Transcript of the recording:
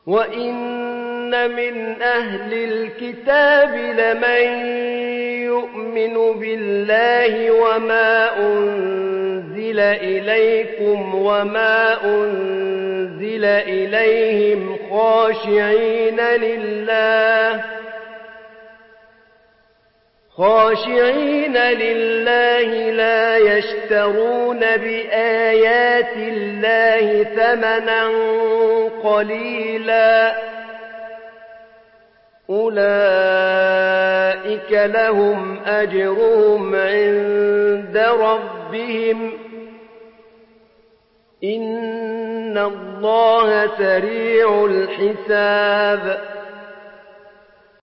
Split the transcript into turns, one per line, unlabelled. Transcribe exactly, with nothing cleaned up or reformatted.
وَإِنَّ مِنْ أَهْلِ الْكِتَابِ لَمَن يُؤْمِنُ بِاللَّهِ وَمَا أُنزِلَ إِلَيْكُمْ وَمَا أُنزِلَ إِلَيْهِمْ خَاشِعِينَ لِلَّهِ خاشعين لله لا يشترون بآيات الله ثمنا قليلا أولئك لهم أجرهم عند ربهم إن الله سريع الحساب